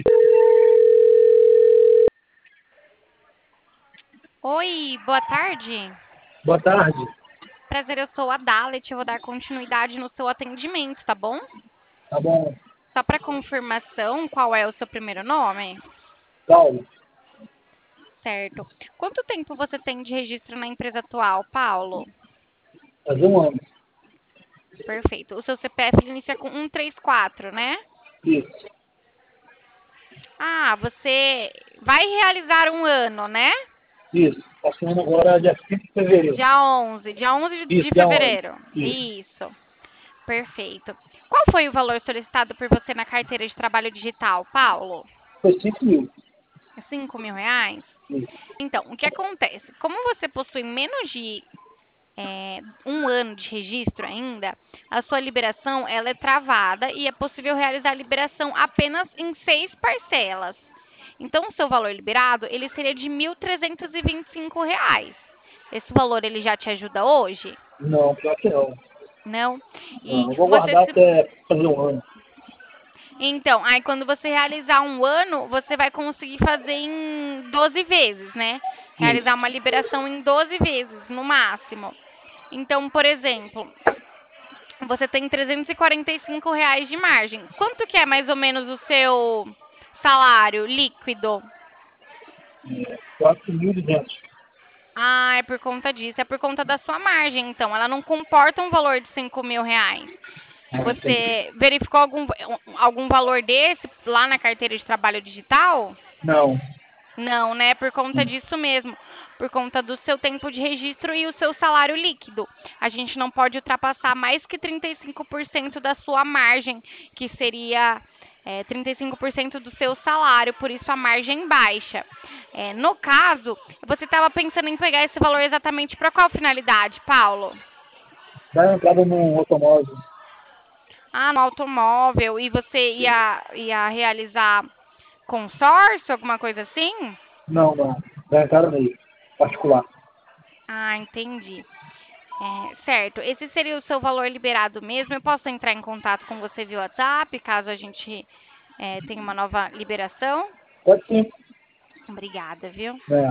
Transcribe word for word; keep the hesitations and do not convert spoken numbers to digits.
Oi, boa tarde. Boa tarde. Prazer, eu sou a Dalet, eu vou dar continuidade no seu atendimento, tá bom? Tá bom. Só para confirmação, qual é o seu primeiro nome? Paulo, Certo. Quanto tempo você tem de registro na empresa atual, Paulo? fazer um ano. Perfeito. O seu C P F inicia com um três quatro, né? Isso, Ah, você vai realizar um ano, né? isso. Passando agora dia cinco de fevereiro. Dia onze, dia onze Isso, de dia onze. fevereiro. Isso. Isso. Perfeito. Qual foi o valor solicitado por você na carteira de trabalho digital, Paulo? Foi cinco mil. Cinco mil reais? Isso. Então, o que acontece? Como você possui menos de é, um ano de registro ainda, a sua liberação ela é travada e é possível realizar a liberação apenas em seis parcelas. Então, o seu valor liberado ele seria de mil trezentos e vinte e cinco reais. Esse valor ele já te ajuda hoje? Não, pior que não. Não? E Não, eu vou você guardar se até fazer um ano. Então, aí quando você realizar um ano, você vai conseguir fazer em doze vezes, né? Isso. Realizar uma liberação em doze vezes, no máximo. Então, por exemplo, você tem trezentos e quarenta e cinco reais de margem. Quanto que é mais ou menos o seu salário líquido? quatro mil e duzentos. Ah, é por conta disso, é por conta da sua margem. Então, ela não comporta um valor de cinco mil reais. Ah, entendi. Você verificou algum, algum valor desse lá na carteira de trabalho digital? Não. Não, né? Por conta Hum. disso mesmo, por conta do seu tempo de registro e o seu salário líquido. A gente não pode ultrapassar mais que trinta e cinco por cento da sua margem, que seria é, trinta e cinco por cento do seu salário, por isso a margem baixa. É, no caso, você estava pensando em pegar esse valor exatamente para qual finalidade, Paulo? Dá entrada no automóvel. Ah, no automóvel, e você ia, ia realizar consórcio, alguma coisa assim? Não, não. Dá entrada nele. Particular. Ah, entendi. É, certo. Esse seria o seu valor liberado mesmo. Eu posso entrar em contato com você via WhatsApp, caso a gente é, tenha uma nova liberação? Pode sim. Obrigada, viu? É.